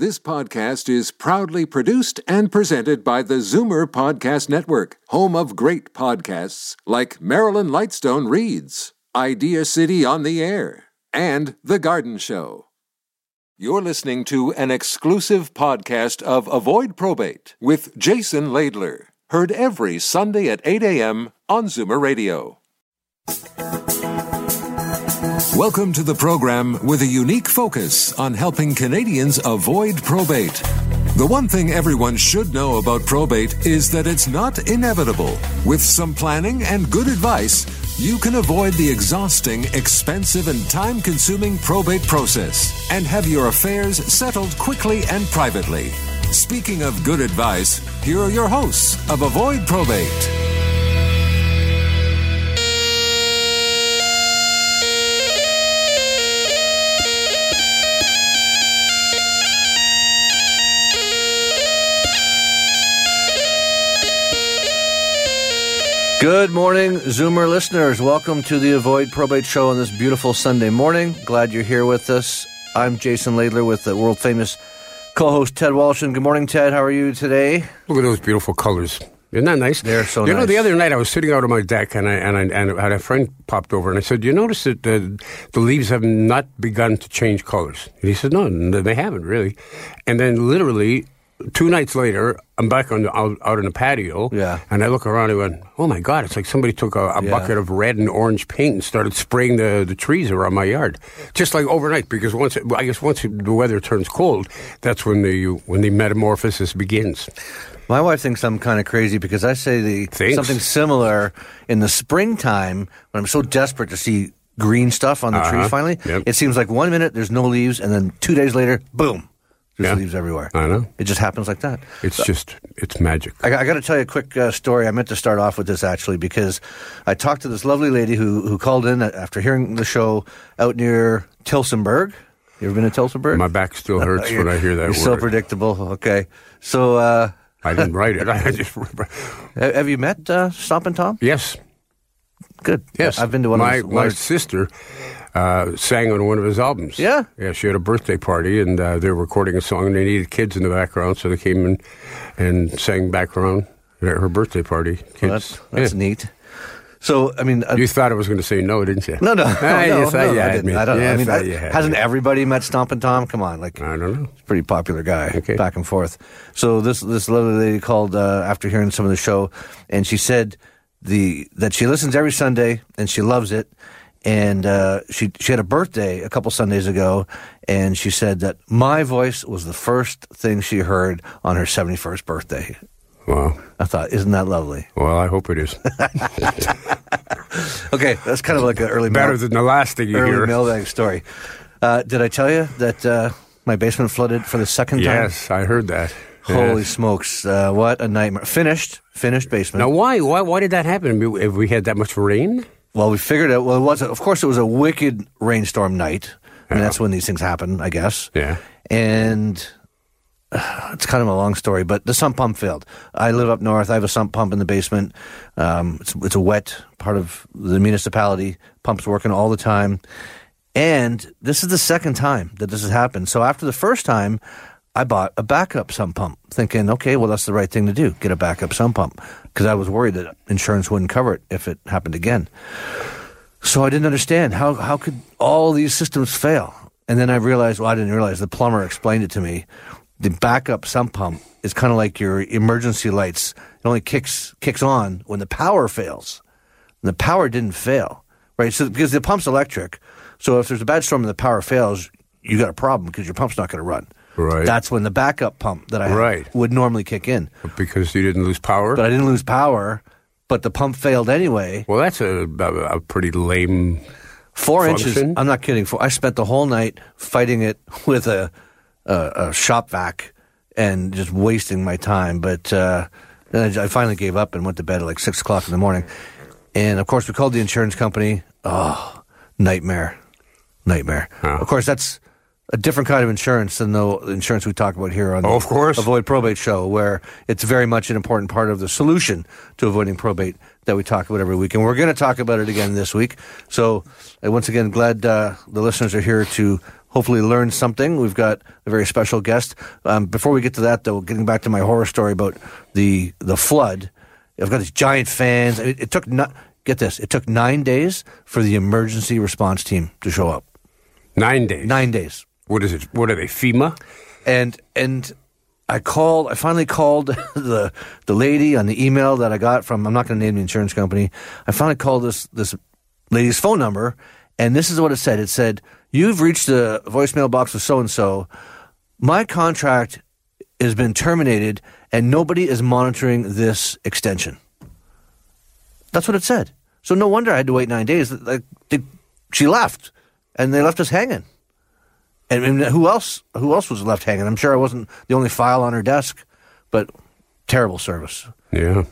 This podcast is proudly produced and presented by the Zoomer Podcast Network, home of great podcasts like Marilyn Lightstone Reads, Idea City on the Air, and The Garden Show. You're listening to an exclusive podcast of Avoid Probate with Jason Laidler, heard every Sunday at 8 a.m. on Zoomer Radio. Welcome to the program with a unique focus on helping Canadians avoid probate. The one thing everyone should know about probate is that it's not inevitable. With some planning and good advice, you can avoid the exhausting, expensive, and time-consuming probate process and have your affairs settled quickly and privately. Speaking of good advice, here are your hosts of Avoid Probate. Good morning, Zoomer listeners. Welcome to the Avoid Probate Show on this beautiful Sunday morning. Glad you're here with us. I'm Jason Laidler with the world-famous co-host Ted Walshin. Good morning, Ted. How are you today? Look at those beautiful colors. Isn't that nice? They're so nice. You know, the other night I was sitting out on my deck and I had a friend popped over and I said, "Do you notice that the leaves have not begun to change colors?" And he said, "No, they haven't really." And then literally 2 nights later, I'm back out on the patio, and I look around and went, "Oh my God, it's like somebody took a bucket of red and orange paint and started spraying the trees around my yard." Just like overnight, because once the weather turns cold, that's when the metamorphosis begins. My wife thinks I'm kind of crazy because I say something similar in the springtime when I'm so desperate to see green stuff on the trees finally. Yep. It seems like 1 minute there's no leaves, and then 2 days later, boom. There's leaves everywhere. I know. It just happens like that. It's magic. I got to tell you a quick story. I meant to start off with this, actually, because I talked to this lovely lady who called in after hearing the show out near Tillsonburg. You ever been to Tillsonburg? My back still hurts when I hear that word. You're so predictable. Okay. So... I didn't write it. Have you met Stompin' Tom? Yes. Good. Yes. I've been to one of his... My sister... sang on one of his albums. Yeah? Yeah, she had a birthday party, and they were recording a song, and they needed kids in the background, so they came in and sang background at her birthday party. Kids. Well, that's neat. So, I mean... you thought I was going to say no, didn't you? No. Hasn't everybody met Stompin' Tom? Come on. I don't know. He's a pretty popular guy, back and forth. So this lovely lady called after hearing some of the show, and she said that she listens every Sunday, and she loves it. And she had a birthday a couple Sundays ago, and she said that my voice was the first thing she heard on her 71st birthday. Wow. I thought, isn't that lovely? Well, I hope it is. Okay, that's kind of like an early... Better than the last thing you hear. Early mailbag story. Did I tell you that my basement flooded for the second time? Yes, I heard that. Holy smokes, what a nightmare. Finished basement. Now, why did that happen? If we had that much rain? Well, we figured out, of course it was a wicked rainstorm night. I mean, that's when these things happen, I guess. Yeah. And it's kind of a long story, but the sump pump failed. I live up north. I have a sump pump in the basement. It's a wet part of the municipality. Pump's working all the time. And this is the second time that this has happened. So after the first time, I bought a backup sump pump, thinking, okay, well, that's the right thing to do, get a backup sump pump, because I was worried that insurance wouldn't cover it if it happened again. So I didn't understand, how could all these systems fail? And then I realized, I didn't realize, the plumber explained it to me. The backup sump pump is kind of like your emergency lights. It only kicks on when the power fails. And the power didn't fail, right? So because the pump's electric, so if there's a bad storm and the power fails, you got a problem because your pump's not going to run. Right. That's when the backup pump that I had would normally kick in. Because you didn't lose power? But I didn't lose power, but the pump failed anyway. Well, that's a pretty lame 4 function. inches. I'm not kidding. I spent the whole night fighting it with a shop vac and just wasting my time. But then I finally gave up and went to bed at like 6 o'clock in the morning. And, of course, we called the insurance company. Oh, nightmare. Huh. Of course, that's a different kind of insurance than the insurance we talk about here on the Avoid Probate Show, where it's very much an important part of the solution to avoiding probate that we talk about every week. And we're going to talk about it again this week. So once again, glad the listeners are here to hopefully learn something. We've got a very special guest. Before we get to that, though, getting back to my horror story about the flood, I've got these giant fans. It took, get this, it took 9 days for the emergency response team to show up. 9 days? 9 days. What is it? What are they, FEMA? And I finally called the lady on the email that I got from, I'm not going to name the insurance company. I finally called this lady's phone number, and this is what it said. It said, "You've reached the voicemail box of so-and-so. My contract has been terminated, and nobody is monitoring this extension." That's what it said. So no wonder I had to wait 9 days. She left, and they left us hanging. And who else was left hanging? I'm sure I wasn't the only file on her desk, but terrible service. Yeah.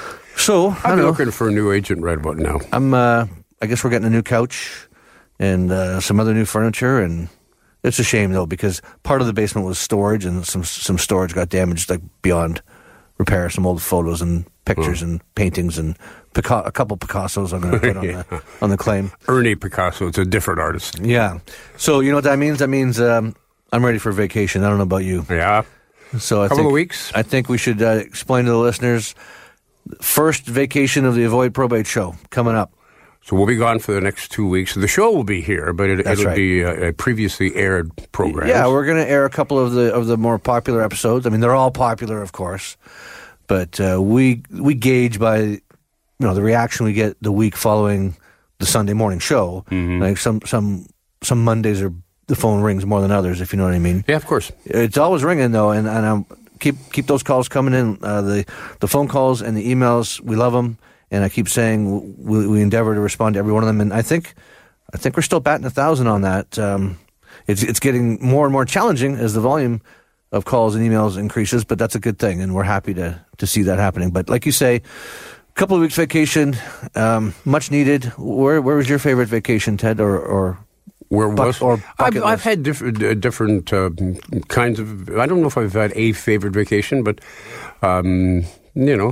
So I'm looking for a new agent right about now. I guess we're getting a new couch and some other new furniture, and it's a shame though because part of the basement was storage, and some storage got damaged like beyond repair. Some old photos and pictures and paintings and a couple Picassos I'm going to put on the claim. Ernie Picasso, it's a different artist. Yeah. So you know what that means? That means I'm ready for vacation. I don't know about you. Yeah. So couple of weeks. I think we should explain to the listeners first vacation of the Avoid Probate show coming up. So we'll be gone for the next 2 weeks. The show will be here, but it'll be a previously aired program. Yeah, we're going to air a couple of the more popular episodes. I mean, they're all popular, of course, but we gauge by the reaction we get the week following the Sunday morning show. Mm-hmm. Like some Mondays the phone rings more than others, if you know what I mean. Yeah, of course. It's always ringing though, and keep those calls coming in. The phone calls and the emails, we love them. And I keep saying we endeavor to respond to every one of them. And I think we're still batting 1,000 on that. It's getting more and more challenging as the volume of calls and emails increases, but that's a good thing, and we're happy to see that happening. But like you say, a couple of weeks vacation, much needed. Where was your favorite vacation, Ted, or where was? Or I've had different kinds of. I don't know if I've had a favorite vacation, but. Went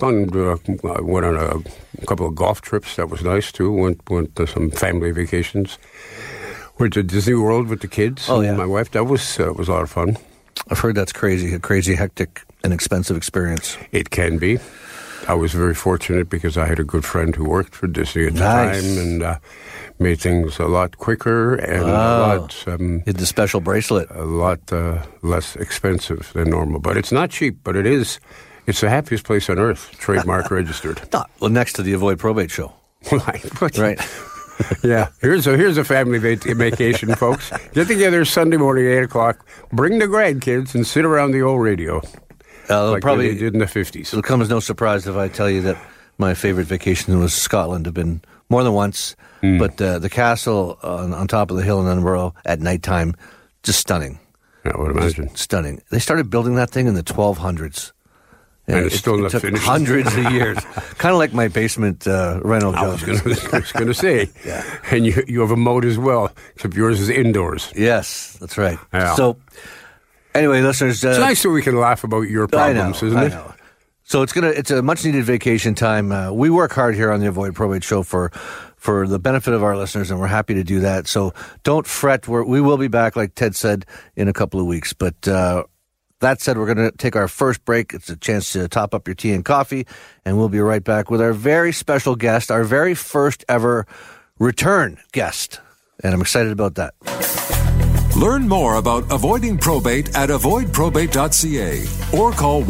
on a couple of golf trips. That was nice too. Went to some family vacations. Went to Disney World with the kids. Oh yeah, my wife. That was a lot of fun. I've heard that's crazy, a crazy, hectic, and expensive experience. It can be. I was very fortunate because I had a good friend who worked for Disney at the time and made things a lot quicker and a lot. Did the special bracelet? A lot less expensive than normal, but it's not cheap. But it is. It's the happiest place on earth, trademark registered. Well, next to the Avoid Probate show. Right. Yeah. Here's a family vacation, folks. Get together Sunday morning, 8 o'clock. Bring the grandkids and sit around the old radio. Like probably they did in the 50s. It'll come as no surprise if I tell you that my favorite vacation was Scotland. I've been more than once. But the castle on top of the hill in Edinburgh at nighttime, just stunning. I would imagine. Just stunning. They started building that thing in the 1200s. And it's still not took finished. Hundreds of years. Kind of like my basement rental job. I was going to say. Yeah. And you have a moat as well, except yours is indoors. Yes, that's right. Yeah. So, anyway, listeners. It's nice that we can laugh about your problems, isn't it? I know. So it's a much needed vacation time. We work hard here on the Avoid Probate Show for the benefit of our listeners, and we're happy to do that. So don't fret. We will be back, like Ted said, in a couple of weeks. But that said, we're going to take our first break. It's a chance to top up your tea and coffee, and we'll be right back with our very special guest, our very first ever return guest. And I'm excited about that. Learn more about avoiding probate at avoidprobate.ca or call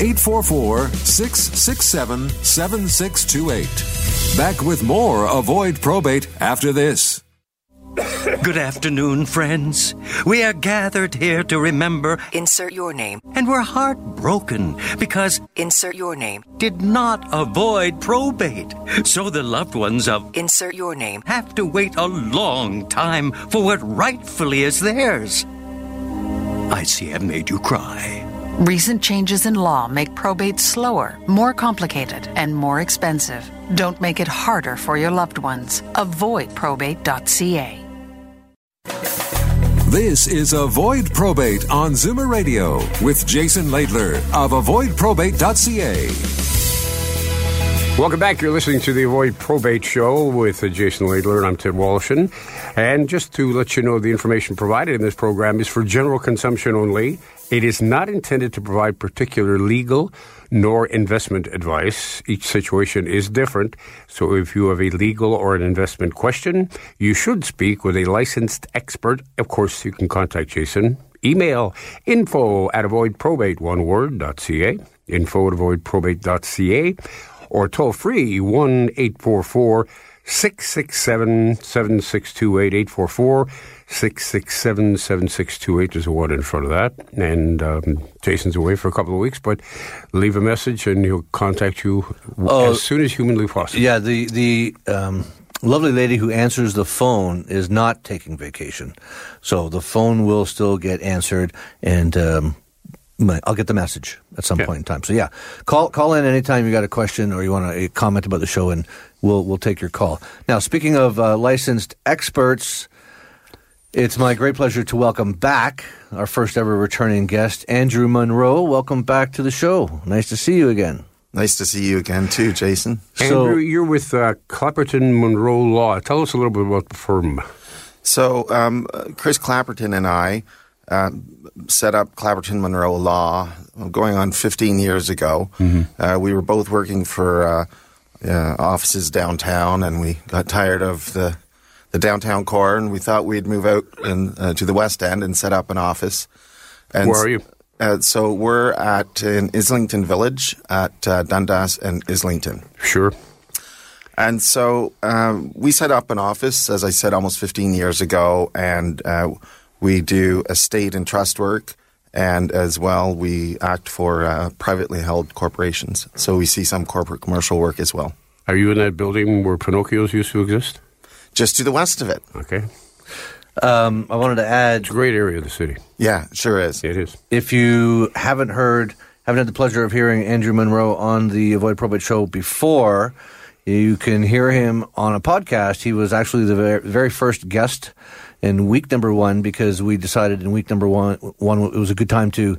1-844-667-7628. Back with more Avoid Probate after this. Good afternoon, friends. We are gathered here to remember... Insert your name. And we're heartbroken because... Insert your name. ...did not avoid probate. So the loved ones of... Insert your name. ...have to wait a long time for what rightfully is theirs. I see I've made you cry. Recent changes in law make probate slower, more complicated, and more expensive. Don't make it harder for your loved ones. Avoidprobate.ca. This is Avoid Probate on Zoomer Radio with Jason Laidler of avoidprobate.ca. Welcome back. You're listening to the Avoid Probate Show with Jason Laidler, and I'm Ted Wallachin. And just to let you know, the information provided in this program is for general consumption only. It is not intended to provide particular legal nor investment advice. Each situation is different, so if you have a legal or an investment question, you should speak with a licensed expert. Of course, you can contact Jason. Email info@avoidprobate.ca, info@avoidprobate.ca, or toll free 1-844-667-7628, 844-667-7628. There's a 1 in front of that. And Jason's away for a couple of weeks, but leave a message and he'll contact you as soon as humanly possible. Yeah, the lovely lady who answers the phone is not taking vacation. So the phone will still get answered, and I'll get the message at some point in time. So yeah, call in anytime you got a question or you want to comment about the show, and we'll take your call. Now, speaking of licensed experts, it's my great pleasure to welcome back our first ever returning guest, Andrew Munro. Welcome back to the show. Nice to see you again. Nice to see you again too, Jason. Andrew, you're with Clapperton Munro Law. Tell us a little bit about the firm. So Chris Clapperton and I set up Clapperton Munro Law going on 15 years ago. Mm-hmm. We were both working for offices downtown, and we got tired of the downtown core, and we thought we'd move out to the West End and set up an office. And where are you? So we're in Islington Village at Dundas and Islington. Sure. And so we set up an office, as I said, almost 15 years ago, and we do estate and trust work, and as well we act for privately held corporations. So we see some corporate commercial work as well. Are you in that building where Pinocchio's used to exist? Just to the west of it. Okay. I wanted to add... It's a great area of the city. Yeah, sure is. It is. If you haven't had the pleasure of hearing Andrew Munro on the Avoid Probate Show before, you can hear him on a podcast. He was actually the very first guest in week number 1, because we decided in week number one it was a good time to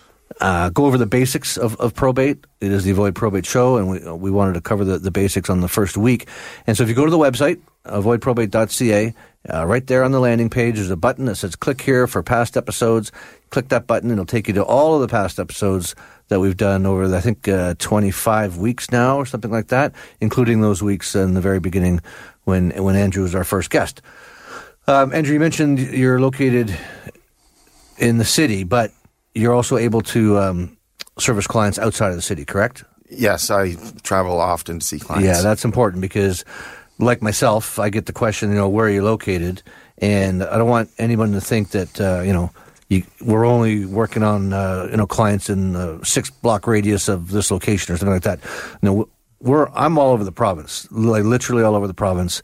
go over the basics of probate. It is the Avoid Probate Show, and we wanted to cover the basics on the first week. And so if you go to the website, avoidprobate.ca, right there on the landing page, there's a button that says click here for past episodes. Click that button, and it'll take you to all of the past episodes that we've done over, I think, 25 weeks now or something like that, including those weeks in the very beginning when Andrew was our first guest. Andrew, you mentioned you're located in the city, but you're also able to service clients outside of the city, correct? Yes, I travel often to see clients. Yeah, that's important because, like myself, I get the question, where are you located? And I don't want anyone to think that, we're only working on, clients in a 6-block radius of this location or something like that. No, I'm all over the province, like literally all over the province.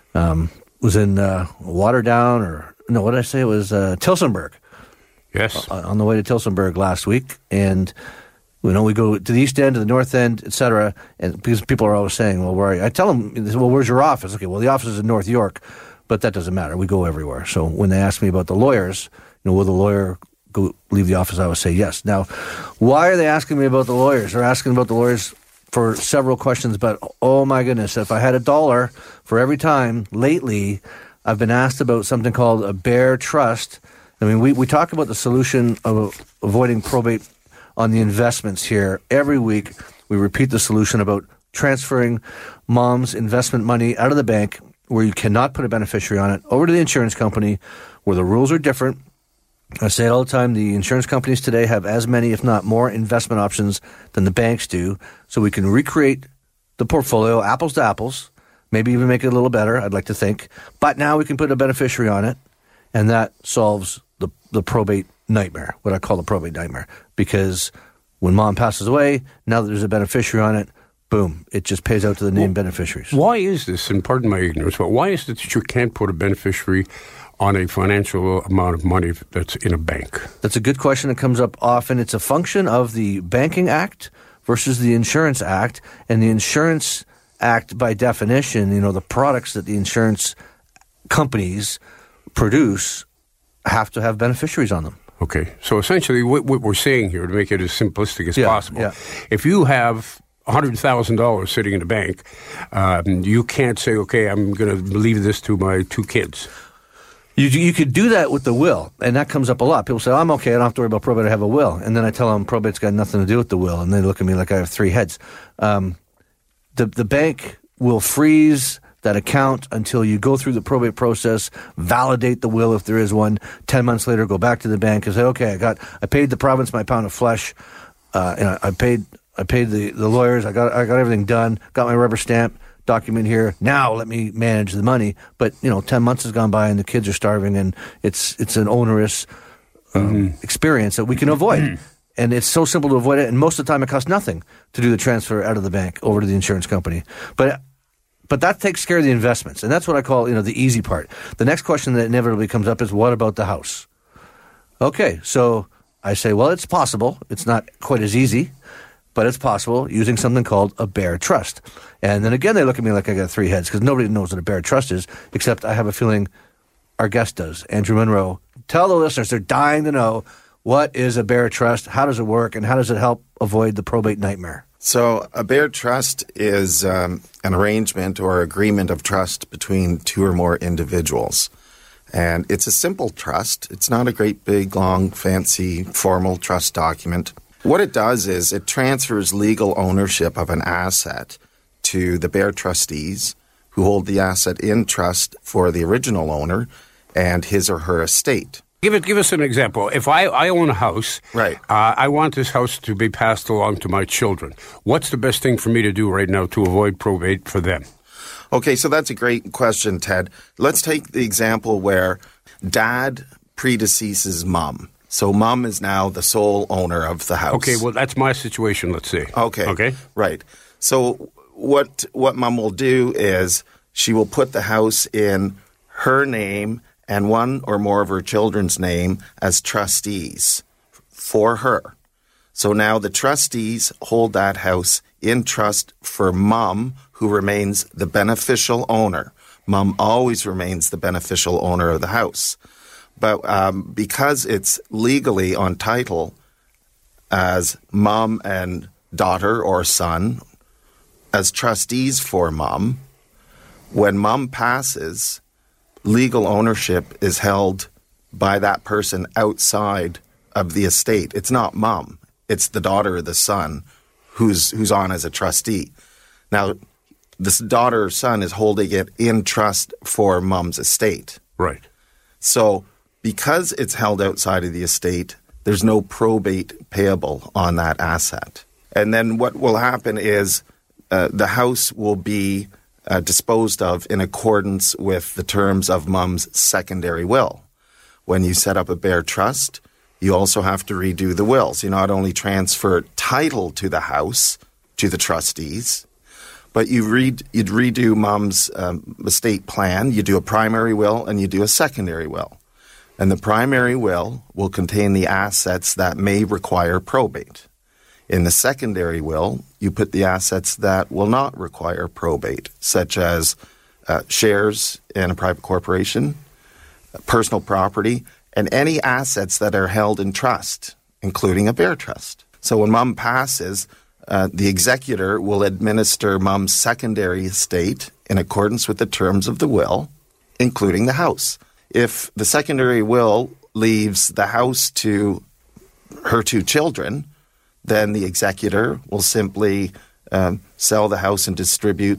Was in Waterdown, what did I say? It was Tillsonburg. Yes. On the way to Tillsonburg last week. And, we go to the east end, to the north end, et cetera. And because people are always saying, well, where are you? I tell them, well, where's your office? Okay, well, the office is in North York, but that doesn't matter. We go everywhere. So when they ask me about the lawyers, will the lawyer go leave the office? I would say yes. Now, why are they asking me about the lawyers? They're asking about the lawyers for several questions, but oh my goodness, if I had $1 for every time lately I've been asked about something called a bare trust. I mean, we talk about the solution of avoiding probate on the investments here. Every week we repeat the solution about transferring mom's investment money out of the bank, where you cannot put a beneficiary on it, over to the insurance company, where the rules are different. I say it all the time, the insurance companies today have as many, if not more, investment options than the banks do. So we can recreate the portfolio, apples to apples, maybe even make it a little better, I'd like to think. But now we can put a beneficiary on it, and that solves the probate nightmare, what I call the probate nightmare. Because when mom passes away, now that there's a beneficiary on it, boom, it just pays out to the named beneficiaries. Why is this, and pardon my ignorance, but why is it that you can't put a beneficiary on a financial amount of money that's in a bank? That's a good question. It comes up often. It's a function of the Banking Act versus the Insurance Act. And the Insurance Act, by definition, the products that the insurance companies produce have to have beneficiaries on them. Okay. So essentially what we're saying here, to make it as simplistic as possible, if you have $100,000 sitting in the bank, you can't say, okay, I'm going to leave this to my 2 kids. You could do that with the will, and that comes up a lot. People say, I'm okay, I don't have to worry about probate, I have a will. And then I tell them probate's got nothing to do with the will, and they look at me like I have 3 heads. The bank will freeze that account until you go through the probate process, validate the will if there is one. 10 months later, go back to the bank and say, okay, I paid the province my pound of flesh, and I paid the lawyers, I got everything done, got my rubber stamp document here. Now let me manage the money. But 10 months has gone by and the kids are starving, and it's an onerous experience that we can avoid. And it's so simple to avoid it, and most of the time it costs nothing to do the transfer out of the bank over to the insurance company. But that takes care of the investments, and that's what I call the easy part. The next question that inevitably comes up is, what about the house? Okay, so I say, well, it's possible. It's not quite as easy, but it's possible using something called a bare trust. And then again, they look at me like I got 3 heads because nobody knows what a bare trust is, except I have a feeling our guest does. Andrew Munro, tell the listeners, they're dying to know, what is a bare trust, how does it work, and how does it help avoid the probate nightmare? So a bare trust is an arrangement or agreement of trust between 2 or more individuals. And it's a simple trust. It's not a great, big, long, fancy, formal trust document. What it does is it transfers legal ownership of an asset to the bare trustees who hold the asset in trust for the original owner and his or her estate. Give us an example. If I own a house, right. I want this house to be passed along to my children. What's the best thing for me to do right now to avoid probate for them? Okay, so that's a great question, Ted. Let's take the example where dad predeceases mom. So mom is now the sole owner of the house. Okay, well, that's my situation, let's say. Okay. Right. So what mom will do is she will put the house in her name and 1 or more of her children's name as trustees for her. So now the trustees hold that house in trust for mom, who remains the beneficial owner. Mom always remains the beneficial owner of the house. But because it's legally on title as mom and daughter or son, as trustees for mom, when mom passes, legal ownership is held by that person outside of the estate. It's not mom. It's the daughter or the son who's on as a trustee. Now, this daughter or son is holding it in trust for mom's estate. Right. So because it's held outside of the estate, there's no probate payable on that asset. And then what will happen is the house will be disposed of in accordance with the terms of mom's secondary will. When you set up a bare trust, you also have to redo the will. So you not only transfer title to the house to the trustees, but you'd redo mom's estate plan. You do a primary will and you do a secondary will. And the primary will contain the assets that may require probate. In the secondary will, you put the assets that will not require probate, such as shares in a private corporation, personal property, and any assets that are held in trust, including a bare trust. So when mom passes, the executor will administer mom's secondary estate in accordance with the terms of the will, including the house. If the secondary will leaves the house to her 2 children, then the executor will simply sell the house and distribute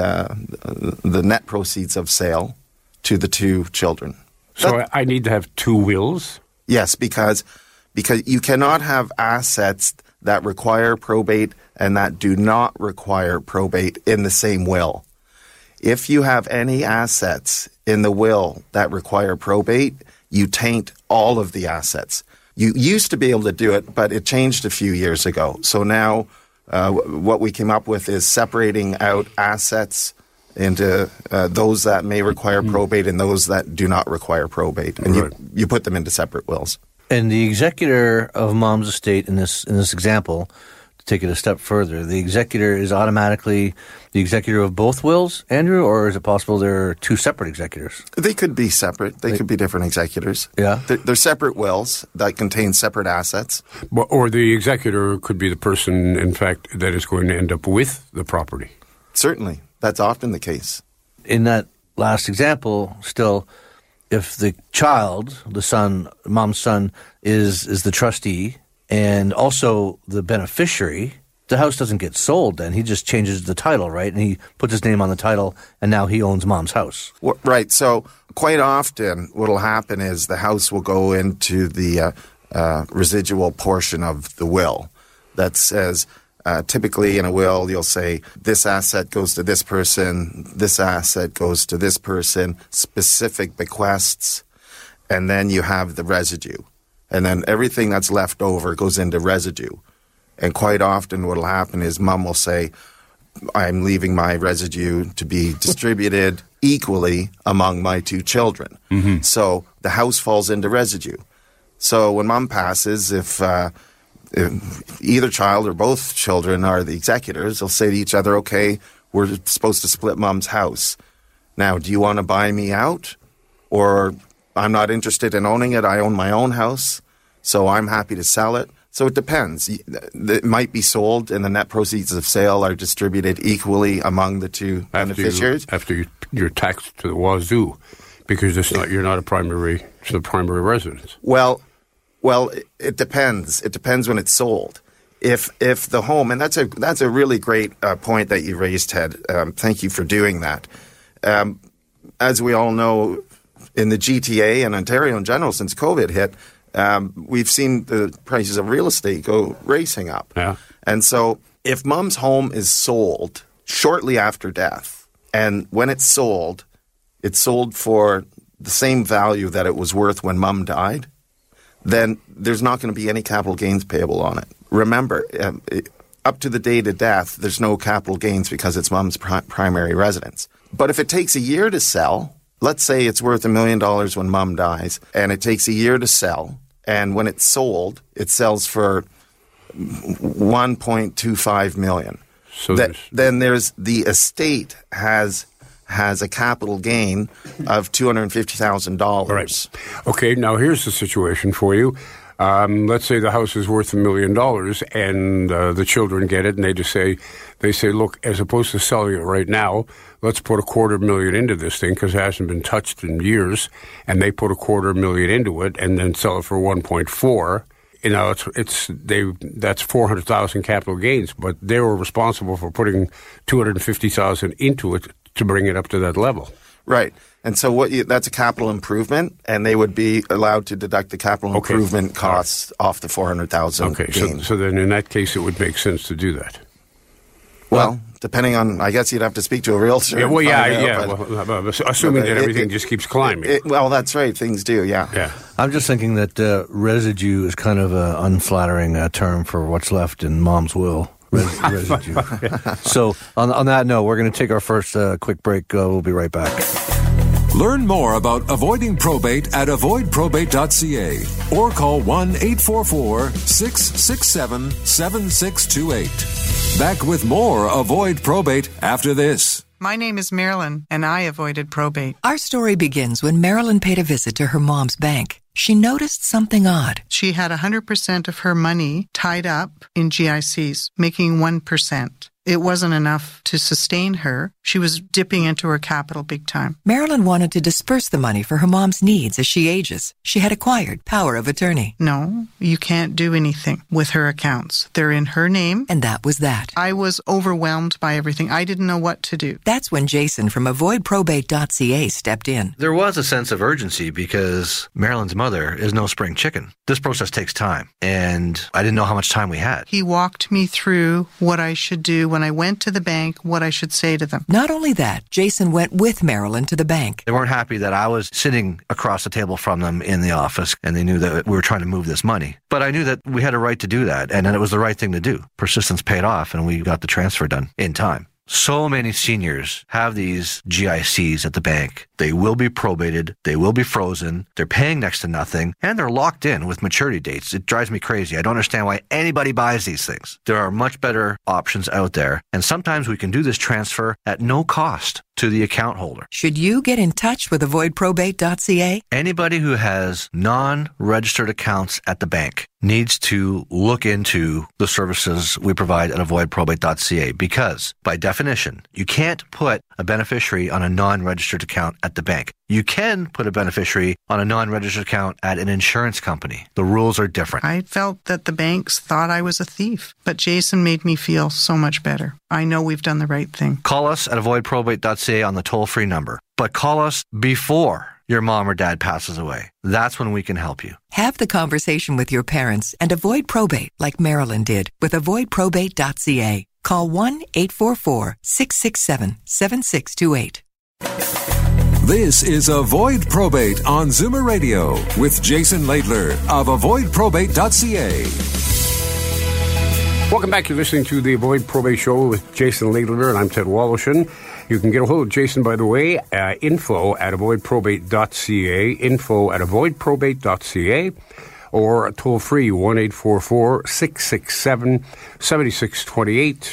the net proceeds of sale to the 2 children. So I need to have 2 wills? Yes, because you cannot have assets that require probate and that do not require probate in the same will. If you have any assets in the will that require probate, you taint all of the assets. You used to be able to do it, but it changed a few years ago. So now what we came up with is separating out assets into those that may require probate and those that do not require probate. And you put them into separate wills. And the executor of mom's estate in this example take it a step further. The executor is automatically the executor of both wills, Andrew, or is it possible there are two separate executors? They could be separate. They could be different executors. Yeah. They're separate wills that contain separate assets. Or the executor could be the person, in fact, that is going to end up with the property. Certainly. That's often the case. In that last example, still, if the child, the son, mom's son, is the trustee and also the beneficiary, the house doesn't get sold then. He just changes the title, right? And he puts his name on the title, and now he owns mom's house. Right. So quite often what will happen is the house will go into the residual portion of the will that says, typically in a will, you'll say, this asset goes to this person, this asset goes to this person, specific bequests, and then you have the residue. And then everything that's left over goes into residue. And quite often what will happen is mom will say, I'm leaving my residue to be distributed equally among my two children. Mm-hmm. So the house falls into residue. So when mom passes, if either child or both children are the executors, they'll say to each other, okay, we're supposed to split mom's house. Now, do you want to buy me out? Or I'm not interested in owning it. I own my own house, so I'm happy to sell it. So it depends. It might be sold, and the net proceeds of sale are distributed equally among the two beneficiaries. After you're taxed to the wazoo, because you're not it's the primary residence. Well, it depends. It depends when it's sold. If the home, and that's a really great point that you raised, Ted. Thank you for doing that. As we all know, in the GTA and Ontario in general, since COVID hit, we've seen the prices of real estate go racing up. Yeah. And so if mom's home is sold shortly after death, and when it's sold for the same value that it was worth when mom died, then there's not going to be any capital gains payable on it. Remember, up to the date of death, there's no capital gains because it's mom's primary residence. But if it takes a year to sell, let's say it's worth $1 million when mom dies, and it takes a year to sell, and when it's sold, it sells for $1.25 million. So then there's the estate has a capital gain of $250,000. Right. Okay, now here's the situation for you. Let's say the house is worth $1 million, and the children get it, and they say, look, as opposed to selling it right now, let's put $250,000 into this thing because it hasn't been touched in years, and they put $250,000 into it, and then sell it for 1.4. You know, that's 400,000 capital gains, but they were responsible for putting 250,000 into it to bring it up to that level. Right. And so that's a capital improvement, and they would be allowed to deduct the capital improvement costs off the 400,000 gain. So then in that case, it would make sense to do that. Well, depending on, I guess you'd have to speak to a realtor. Assuming that everything just keeps climbing. Well, that's right. Things do, yeah. Yeah. I'm just thinking that residue is kind of an unflattering term for what's left in mom's will. Residue. So on that note, we're going to take our first quick break. We'll be right back. Learn more about avoiding probate at avoidprobate.ca or call 1-844-667-7628. Back with more Avoid Probate after this. My name is Marilyn, and I avoided probate. Our story begins when Marilyn paid a visit to her mom's bank. She noticed something odd. She had 100% of her money tied up in GICs, making 1%. It wasn't enough to sustain her. She was dipping into her capital big time. Marilyn wanted to disperse the money for her mom's needs as she ages. She had acquired power of attorney. No, you can't do anything with her accounts. They're in her name. And that was that. I was overwhelmed by everything. I didn't know what to do. That's when Jason from avoidprobate.ca stepped in. There was a sense of urgency because Marilyn's mother is no spring chicken. This process takes time, and I didn't know how much time we had. He walked me through what I should do when I went to the bank, what I should say to them. Not only that, Jason went with Marilyn to the bank. They weren't happy that I was sitting across the table from them in the office, and they knew that we were trying to move this money. But I knew that we had a right to do that, and it was the right thing to do. Persistence paid off, and we got the transfer done in time. So many seniors have these GICs at the bank, they will be probated, they will be frozen, they're paying next to nothing, and they're locked in with maturity dates. It drives me crazy. I don't understand why anybody buys these things. There are much better options out there, and sometimes we can do this transfer at no cost to the account holder. Should you get in touch with avoidprobate.ca? Anybody who has non-registered accounts at the bank needs to look into the services we provide at avoidprobate.ca, because by definition, you can't put a beneficiary on a non-registered account at the bank. You can put a beneficiary on a non-registered account at an insurance company. The rules are different. I felt that the banks thought I was a thief, but Jason made me feel so much better. I know we've done the right thing. Call us at avoidprobate.ca on the toll-free number, but call us before your mom or dad passes away. That's when we can help you. Have the conversation with your parents and avoid probate like Marilyn did with avoidprobate.ca. Call 1-844-667-7628. This is Avoid Probate on Zoomer Radio with Jason Laidler of avoidprobate.ca. Welcome back. You're listening to the Avoid Probate Show with Jason Laidler, and I'm Ted Woloshyn. You can get a hold of Jason, by the way, info at avoidprobate.ca, info at avoidprobate.ca, or toll-free 1-844-667-7628,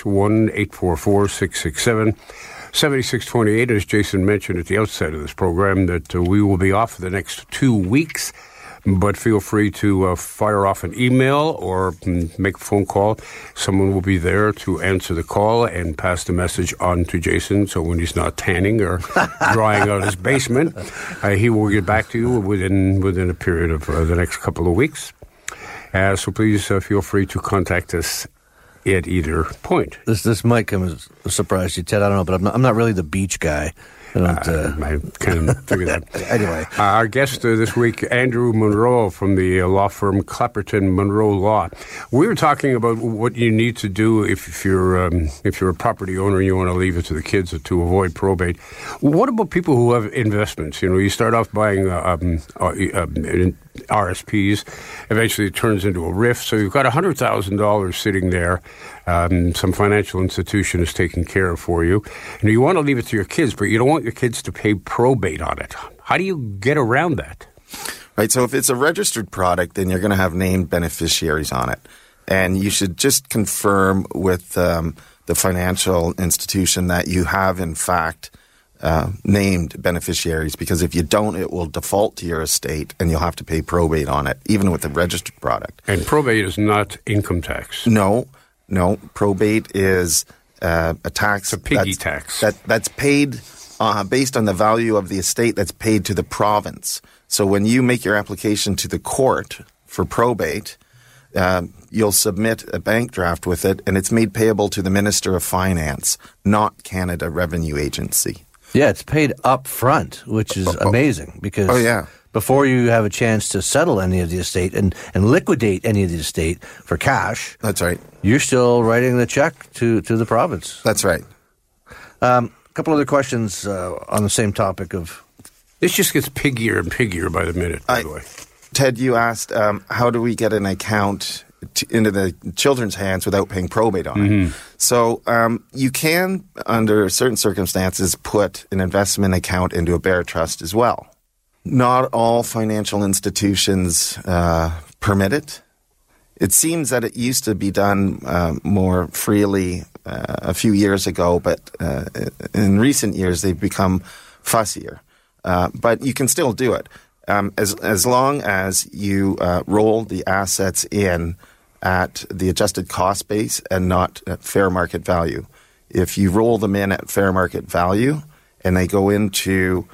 1-844-667-7628. As Jason mentioned at the outset of this program, that we will be off for the next 2 weeks. But feel free to fire off an email or make a phone call. Someone will be there to answer the call and pass the message on to Jason. So when he's not tanning or drying out his basement, he will get back to you within a period of the next couple of weeks. So please feel free to contact us at either point. This might come as a surprise to you, Ted. I don't know, but I'm not really the beach guy. I kind of figured that. Anyway. Our guest this week, Andrew Munro from the law firm Clapperton Munro Law. We were talking about what you need to do if you're a property owner and you want to leave it to the kids to avoid probate. What about people who have investments? You know, you start off buying RSPs. Eventually it turns into a RIF. So you've got $100,000 sitting there. Some financial institution is taking care of for you. And you want to leave it to your kids, but you don't want your kids to pay probate on it. How do you get around that? Right. So if it's a registered product, then you're going to have named beneficiaries on it. And you should just confirm with the financial institution that you have, in fact, named beneficiaries, because if you don't, it will default to your estate and you'll have to pay probate on it, even with a registered product. And probate is not income tax. No. Probate is a tax. It's a piggy tax. That's paid based on the value of the estate that's paid to the province. So when you make your application to the court for probate, you'll submit a bank draft with it, and it's made payable to the Minister of Finance, not Canada Revenue Agency. Yeah, it's paid up front, which is amazing, because before you have a chance to settle any of the estate and liquidate any of the estate for cash, that's right, you're still writing the check to the province. That's right. A couple other questions on the same topic of... This just gets piggier and piggier by the minute, by the way. Ted, you asked, how do we get an account into the children's hands without paying probate on it? So you can, under certain circumstances, put an investment account into a bear trust as well. Not all financial institutions permit it. It seems that it used to be done more freely a few years ago, but in recent years they've become fussier. But you can still do it. As long as you roll the assets in at the adjusted cost base and not at fair market value. If you roll them in at fair market value and they go into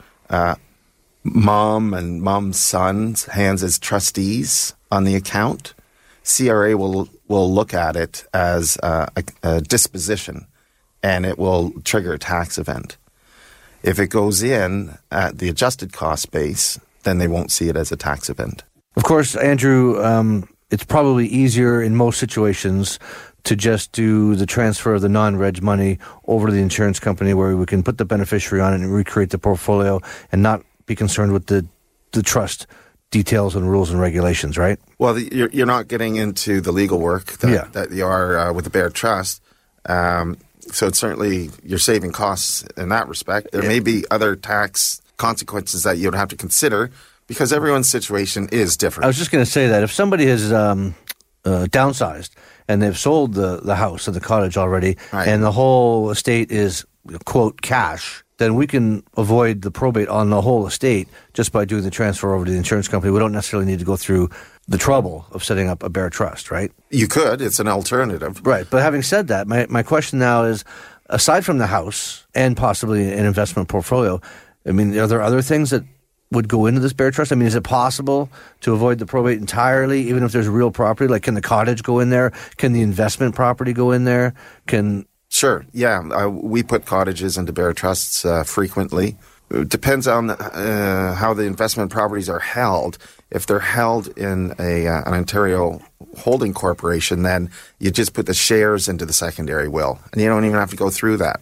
mom and mom's son's hands as trustees on the account, CRA will look at it as a disposition, and it will trigger a tax event. If it goes in at the adjusted cost base, then they won't see it as a tax event. Of course, Andrew, it's probably easier in most situations to just do the transfer of the non-reg money over to the insurance company, where we can put the beneficiary on it and recreate the portfolio and not be concerned with the trust details and rules and regulations, right? Well, you're not getting into the legal work that you are with the Bear Trust. So it's certainly, you're saving costs in that respect. There may be other tax consequences that you'd have to consider because everyone's situation is different. I was just going to say that if somebody has downsized and they've sold the house or the cottage already, Right. and the whole estate is, quote, cash, then we can avoid the probate on the whole estate just by doing the transfer over to the insurance company. We don't necessarily need to go through the trouble of setting up a bare trust, right? You could. It's an alternative. Right. But having said that, my question now is, aside from the house and possibly an investment portfolio, I mean, are there other things that would go into this bare trust? I mean, is it possible to avoid the probate entirely, even if there's real property? Like, can the cottage go in there? Can the investment property go in there? Sure, yeah. We put cottages into bare trusts frequently. It depends on how the investment properties are held. If they're held in an Ontario holding corporation, then you just put the shares into the secondary will, and you don't even have to go through that,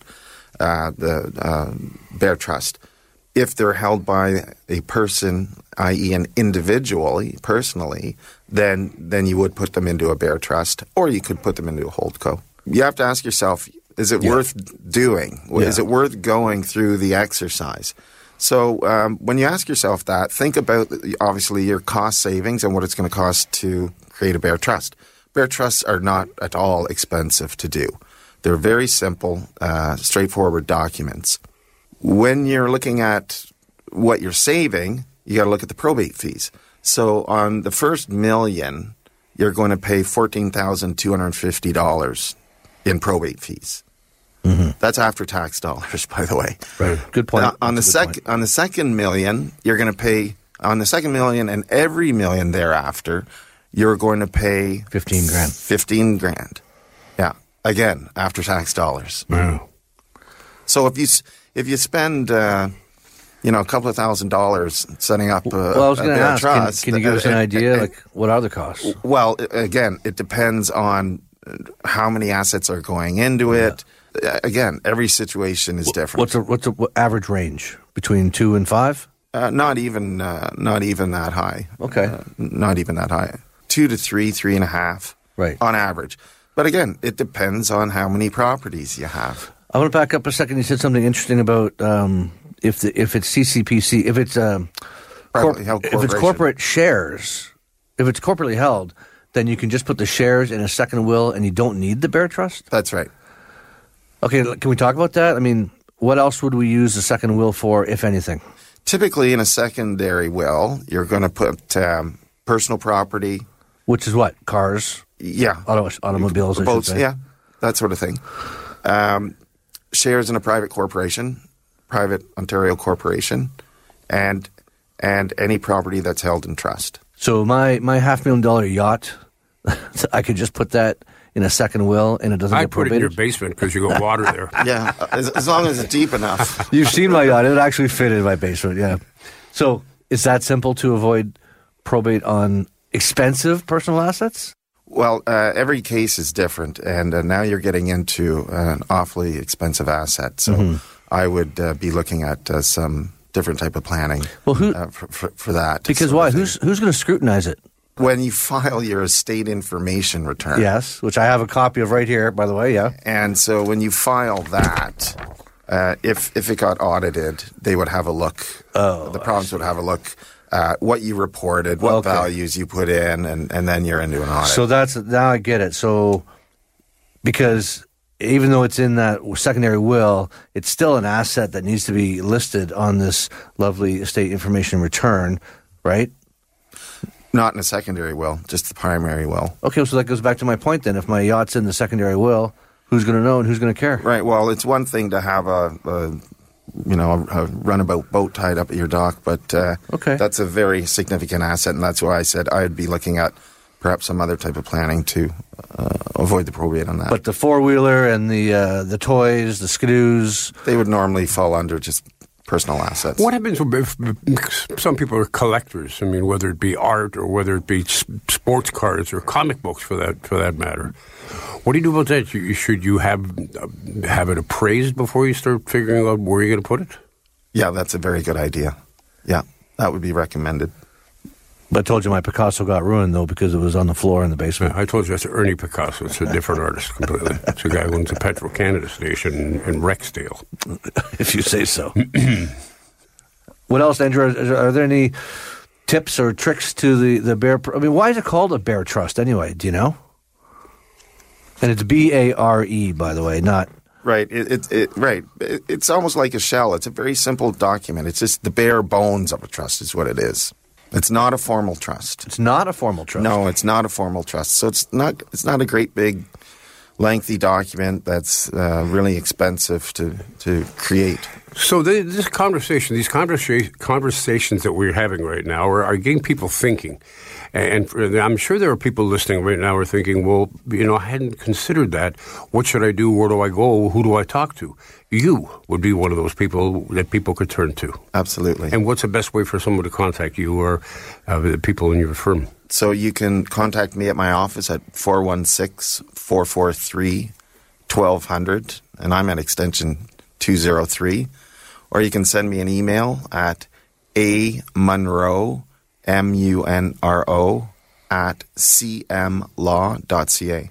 the bare trust. If they're held by a person, i.e. an individually, personally, then you would put them into a bare trust, or you could put them into a holdco. You have to ask yourself, is it worth doing? Yeah. Is it worth going through the exercise? So when you ask yourself that, think about, obviously, your cost savings and what it's going to cost to create a bare trust. Bare trusts are not at all expensive to do. They're very simple, straightforward documents. When you're looking at what you're saving, you got to look at the probate fees. So on the first $1 million, you're going to pay $14,250 in probate fees. Mm-hmm. That's after-tax dollars, by the way. Right. Good point. On the second $1 million, you're going to pay, on the second $1 million and every $1 million thereafter, you're going to pay $15,000. $15,000. Yeah. Again, after-tax dollars. Wow. So if you spend, a couple of $1,000s setting up Well, I was going to ask, trust, can you give us an idea, like, what are the costs? Well, again, it depends on how many assets are going into it. Again, every situation is different. What's the average range? Between 2 and 5? Not even that high. Okay. Not even that high. 2 to 3, 3.5. Right. On average. But again, it depends on how many properties you have. I want to back up a second. You said something interesting about if it's CCPC, if it's corporate shares, if it's corporately held, then you can just put the shares in a second will and you don't need the bare trust? That's right. Okay, can we talk about that? I mean, what else would we use the second will for, if anything? Typically, in a secondary will, you're going to put personal property. Which is what? Cars? Yeah. Automobiles, boats, I should say. Yeah, that sort of thing. Shares in a private corporation, private Ontario corporation, and any property that's held in trust. So my $500,000 yacht, I could just put that in a second will and it doesn't get probated? I'd put it in your basement because you got water there. Yeah, as long as it's deep enough. You've seen my yacht. It would actually fit in my basement, yeah. So is that simple to avoid probate on expensive personal assets? Well, every case is different, and now you're getting into an awfully expensive asset. So I would be looking at some different type of planning for that. Because why? Who's going to scrutinize it? When you file your estate information return. Yes, which I have a copy of right here, by the way, yeah. And so when you file that, if it got audited, they would have a look. The province would have a look at what you reported, what values you put in, and then you're into an audit. So now I get it. So because even though it's in that secondary will, it's still an asset that needs to be listed on this lovely estate information return, right? Not in a secondary will, just the primary will. Okay, so that goes back to my point then. If my yacht's in the secondary will, who's going to know and who's going to care? Right. Well, it's one thing to have a runabout boat tied up at your dock, but that's a very significant asset, and that's why I said I'd be looking at perhaps some other type of planning to avoid the probate on that. But the four-wheeler and the toys, the skidoos... They would normally fall under just personal assets. What happens if some people are collectors? I mean, whether it be art or whether it be sports cars or comic books for that matter. What do you do about that? Should you have it appraised before you start figuring out where you're going to put it? Yeah, that's a very good idea. Yeah, that would be recommended. But I told you my Picasso got ruined, though, because it was on the floor in the basement. I told you that's Ernie Picasso. It's a different artist completely. It's a guy who owns a Petro-Canada station in Rexdale. If you say so. What else, Andrew? Are there any tips or tricks to the Bear? I mean, why is it called a Bear Trust anyway? Do you know? And it's BARE, by the way, not... Right. It's almost like a shell. It's a very simple document. It's just the bare bones of a trust is what it is. It's not a formal trust. It's not a formal trust. No, it's not a formal trust. So it's not a great big lengthy document that's really expensive to create. So these conversations that we're having right now are getting people thinking. And I'm sure there are people listening right now who are thinking, well, I hadn't considered that. What should I do? Where do I go? Who do I talk to? You would be one of those people that people could turn to. Absolutely. And what's the best way for someone to contact you or the people in your firm? So you can contact me at my office at 416-443-1200, and I'm at extension 203. Or you can send me an email at amunro, MUNRO, at cmlaw.ca.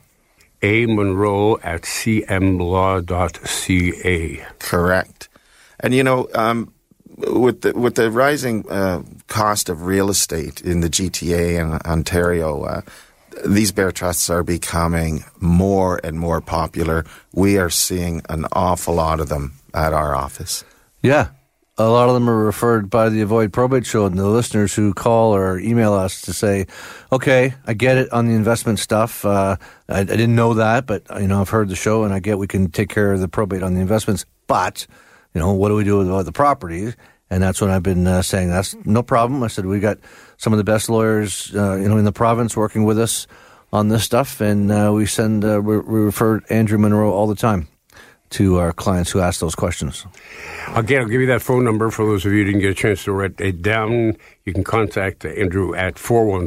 amunro@cmlaw.ca. Correct. And with the rising cost of real estate in the GTA and Ontario, these Bear Trusts are becoming more and more popular. We are seeing an awful lot of them at our office. Yeah. A lot of them are referred by the Avoid Probate Show and the listeners who call or email us to say, okay, I get it on the investment stuff. I didn't know that, but I've heard the show and I get we can take care of the probate on the investments. But, what do we do with the properties? And that's what I've been saying. That's no problem. I said, we got some of the best lawyers, in the province working with us on this stuff. And we refer Andrew Munro all the time to our clients who ask those questions. Again, I'll give you that phone number for those of you who didn't get a chance to write it down. You can contact Andrew at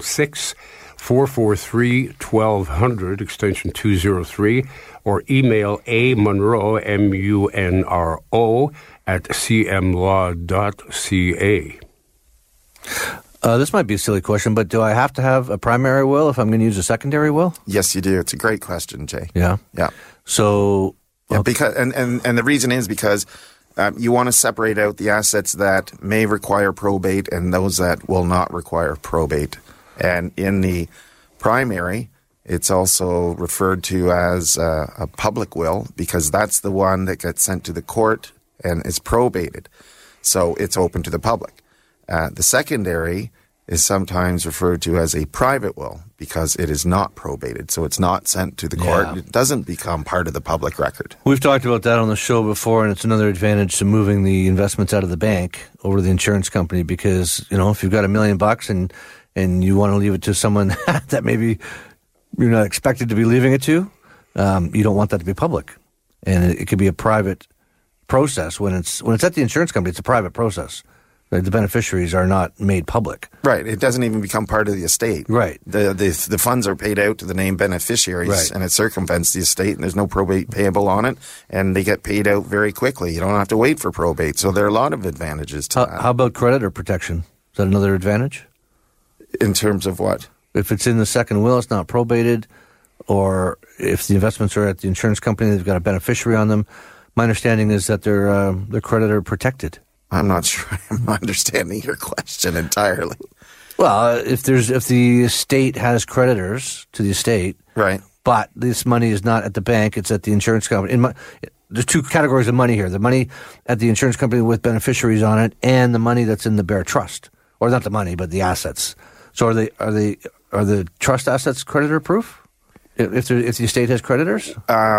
416-443-1200, extension 203, or email amunro, MUNRO, at cmlaw.ca. This might be a silly question, but do I have to have a primary will if I'm going to use a secondary will? Yes, you do. It's a great question, Jay. Yeah? Yeah. So... Yeah, because and the reason is because you want to separate out the assets that may require probate and those that will not require probate. And in the primary, it's also referred to as a public will because that's the one that gets sent to the court and is probated. So it's open to the public. The secondary is sometimes referred to as a private will because it is not probated. So it's not sent to the court. Yeah. It doesn't become part of the public record. We've talked about that on the show before, and it's another advantage to moving the investments out of the bank over to the insurance company because, if you've got $1 million and you want to leave it to someone that maybe you're not expected to be leaving it to, you don't want that to be public. And it could be a private process. When it's at the insurance company, it's a private process. The beneficiaries are not made public. Right. It doesn't even become part of the estate. Right. The funds are paid out to the named beneficiaries, right, and it circumvents the estate, and there's no probate payable on it, and they get paid out very quickly. You don't have to wait for probate. So there are a lot of advantages to that. How about creditor protection? Is that another advantage? In terms of what? If it's in the second will, it's not probated, or if the investments are at the insurance company, they've got a beneficiary on them. My understanding is that they're creditor protected. I'm not sure I'm understanding your question entirely. Well, if the estate has creditors to the estate, right, but this money is not at the bank, it's at the insurance company. There's two categories of money here: the money at the insurance company with beneficiaries on it, and the money that's in the Bear Trust, or not the money, but the assets. So are the trust assets creditor proof? If the estate has creditors?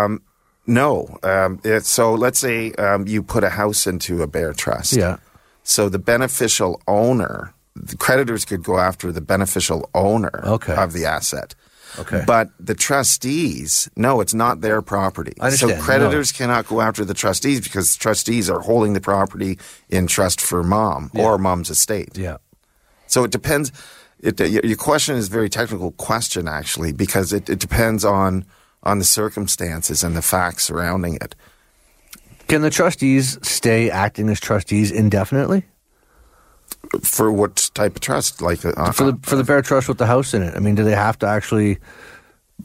No. So let's say you put a house into a Bear Trust. Yeah. So the beneficial owner, the creditors could go after the beneficial owner of the asset. Okay. But the trustees, no, it's not their property. I understand. So creditors cannot go after the trustees because trustees are holding the property in trust for mom or mom's estate. Yeah. So it depends. Your question is a very technical question, actually, because it depends on the circumstances and the facts surrounding it. Can the trustees stay acting as trustees indefinitely? For what type of trust? Like for the Bear Trust with the house in it. I mean, do they have to actually,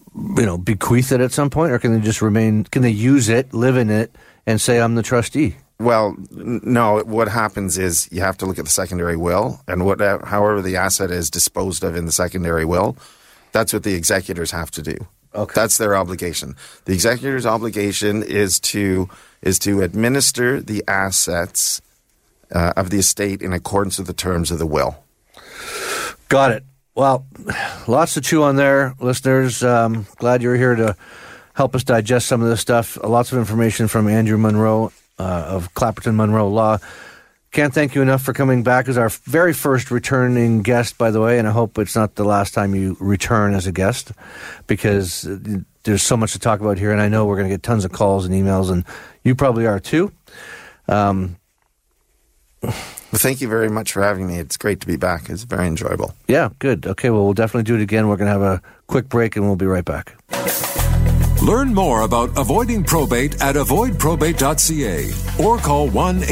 bequeath it at some point, or can they just remain? Can they use it, live in it, and say I'm the trustee? Well, no. What happens is you have to look at the secondary will, and however the asset is disposed of in the secondary will, that's what the executors have to do. Okay. That's their obligation. The executor's obligation is to administer the assets of the estate in accordance with the terms of the will. Got it. Well, lots to chew on there, listeners. Glad you're here to help us digest some of this stuff. Lots of information from Andrew Munro of Clapperton Munro Law. Can't thank you enough for coming back as our very first returning guest, by the way, and I hope it's not the last time you return as a guest, because there's so much to talk about here, and I know we're going to get tons of calls and emails, and you probably are too. Well, thank you very much for having me. It's great to be back. It's very enjoyable. Yeah, good. Okay, well, we'll definitely do it again. We're going to have a quick break, and we'll be right back. Learn more about avoiding probate at avoidprobate.ca or call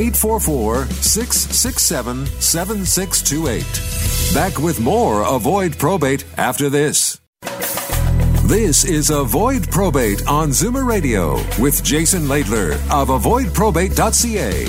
1-844-667-7628. Back with more Avoid Probate after this. This is Avoid Probate on Zoomer Radio with Jason Laidler of avoidprobate.ca.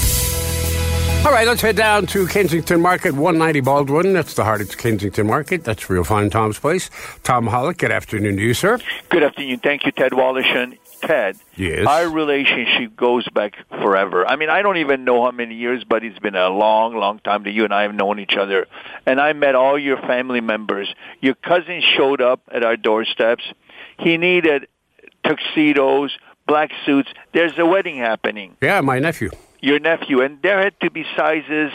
All right, let's head down to Kensington Market, 190 Baldwin. That's the heart of Kensington Market. That's Real Fine Tom's Place. Tom Hollick, good afternoon to you, sir. Good afternoon. Thank you, Ted Wallishan. Ted, yes. Our relationship goes back forever. I mean, I don't even know how many years, but it's been a long, long time that you and I have known each other. And I met all your family members. Your cousin showed up at our doorsteps. He needed tuxedos, black suits. There's a wedding happening. Yeah, my nephew. Your nephew, and there had to be sizes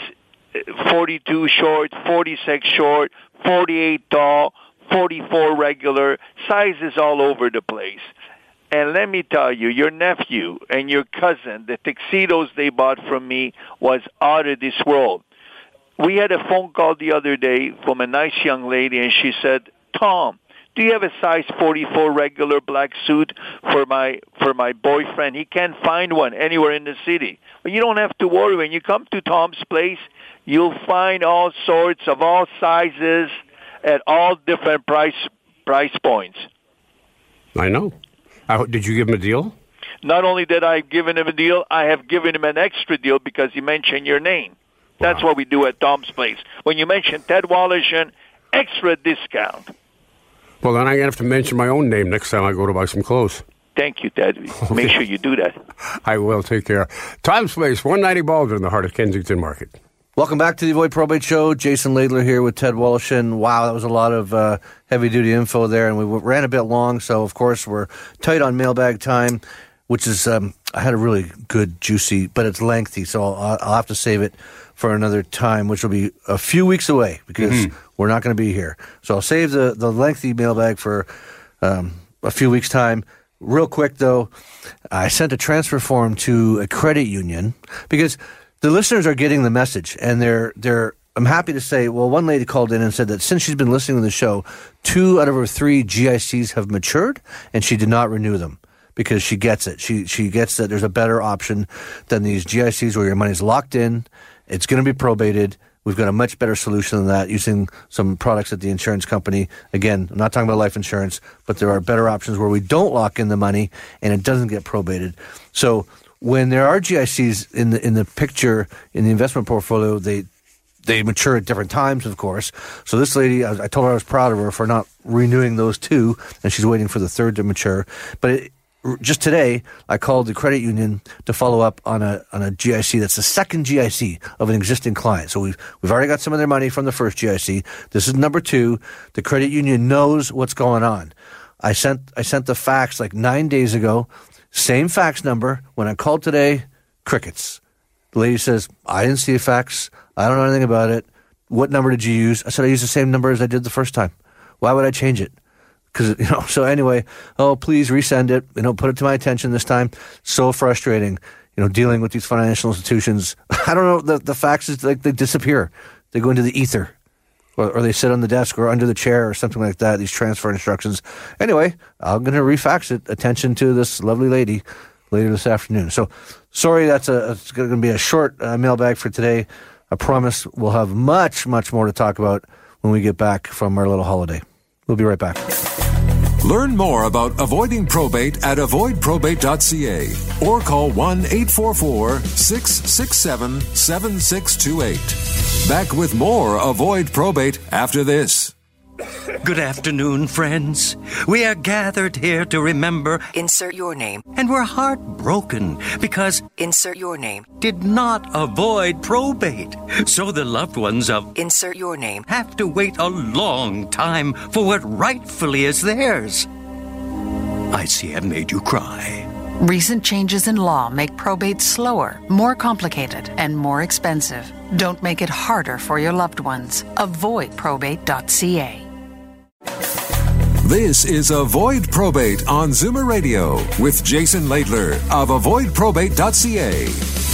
42 short, 46 short, 48 tall, 44 regular, sizes all over the place. And let me tell you, your nephew and your cousin, the tuxedos they bought from me was out of this world. We had a phone call the other day from a nice young lady, and she said, Tom, do you have a size 44 regular black suit for my boyfriend? He can't find one anywhere in the city. Well, you don't have to worry. When you come to Tom's Place, you'll find all sorts of all sizes at all different price points. I know. Did you give him a deal? Not only did I give him a deal, I have given him an extra deal because he mentioned your name. That's what we do at Tom's Place. When you mention Ted Wallishan, extra discount. Well, then I'm going to have to mention my own name next time I go to buy some clothes. Thank you, Ted. Okay. Make sure you do that. I will. Take care. Tom's Place, 190 Baldwin, in the heart of Kensington Market. Welcome back to the Avoid Probate Show. Jason Laidler here with Ted Wallishan. Wow, that was a lot of heavy-duty info there, and we ran a bit long, so of course we're tight on mailbag time, which is, I had a really good, juicy, but it's lengthy, so I'll have to save it for another time, which will be a few weeks away, because we're not going to be here. So I'll save the lengthy mailbag for a few weeks' time. Real quick, though, I sent a transfer form to a credit union, because the listeners are getting the message, and I'm happy to say, well, one lady called in and said that since she's been listening to the show, 2 out of her 3 GICs have matured, and she did not renew them because she gets it. She gets that there's a better option than these GICs where your money's locked in, it's going to be probated. We've got a much better solution than that using some products at the insurance company. Again, I'm not talking about life insurance, but there are better options where we don't lock in the money and it doesn't get probated. So when there are GICs in the picture, in the investment portfolio, they mature at different times, of course. So this lady, I told her I was proud of her for not renewing those 2, and she's waiting for the 3rd to mature. But just today, I called the credit union to follow up on a GIC that's the second GIC of an existing client. So we've already got some of their money from the first GIC. This is number 2. The credit union knows what's going on. I sent the fax like 9 days ago. Same fax number. When I called today, crickets. The lady says, I didn't see a fax. I don't know anything about it. What number did you use? I said, I used the same number as I did the first time. Why would I change it? Because, so anyway, please resend it. Put it to my attention this time. So frustrating, dealing with these financial institutions. I don't know, the faxes, like, they disappear. They go into the ether. Or they sit on the desk or under the chair or something like that, these transfer instructions. Anyway, I'm going to refax it. Attention to this lovely lady later this afternoon. So, sorry, it's going to be a short mailbag for today. I promise we'll have much, much more to talk about when we get back from our little holiday. We'll be right back. Learn more about avoiding probate at avoidprobate.ca or call 1-844-667-7628. Back with more Avoid Probate after this. Good afternoon, friends. We are gathered here to remember... Insert your name. And we're heartbroken because... Insert your name. ...did not avoid probate. So the loved ones of... Insert your name. ...have to wait a long time for what rightfully is theirs. I see I've made you cry. Recent changes in law make probate slower, more complicated, and more expensive. Don't make it harder for your loved ones. Avoidprobate.ca. This is Avoid Probate on Zoomer Radio with Jason Laidler of avoidprobate.ca.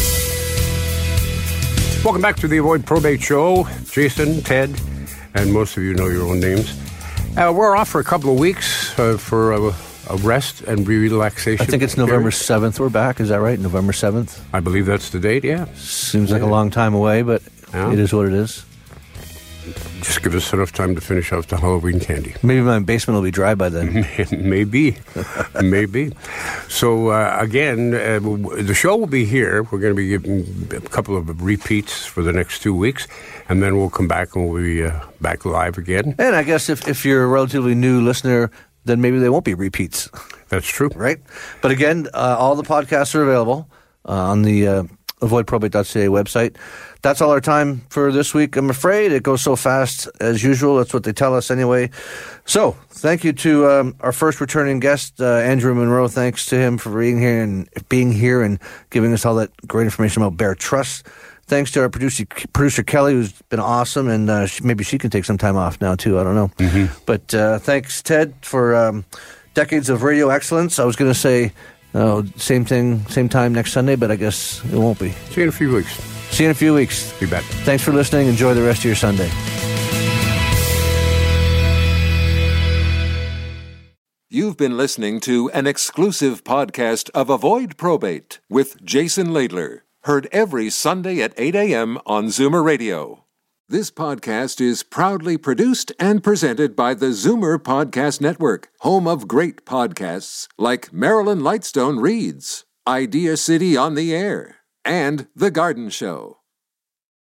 Welcome back to the Avoid Probate Show. Jason, Ted, and most of you know your own names. We're off for a couple of weeks for a rest and relaxation. I think it's November 7th we're back. Is that right? November 7th? I believe that's the date, yeah. Seems like a long time away, but it is what it is. Just give us enough time to finish off the Halloween candy. Maybe my basement will be dry by then. Maybe. Maybe. So, again, the show will be here. We're going to be giving a couple of repeats for the next 2 weeks, and then we'll come back and we'll be back live again. And I guess if you're a relatively new listener, then maybe they won't be repeats. That's true. Right? But again, all the podcasts are available on the avoidprobate.ca website. That's all our time for this week. I'm afraid it goes so fast as usual. That's what they tell us anyway. So thank you to our first returning guest, Andrew Monroe. Thanks to him for being here and giving us all that great information about Bear Trust. Thanks to our producer Kelly, who's been awesome, and maybe she can take some time off now too. I don't know. Mm-hmm. But thanks, Ted, for decades of radio excellence. I was going to say same thing, same time next Sunday, but I guess it won't be. See you in a few weeks. See you in a few weeks. Be back. Thanks for listening. Enjoy the rest of your Sunday. You've been listening to an exclusive podcast of Avoid Probate with Jason Laidler. Heard every Sunday at 8 a.m. on Zoomer Radio. This podcast is proudly produced and presented by the Zoomer Podcast Network, home of great podcasts like Marilyn Lightstone Reads, Idea City on the Air, and The Garden Show.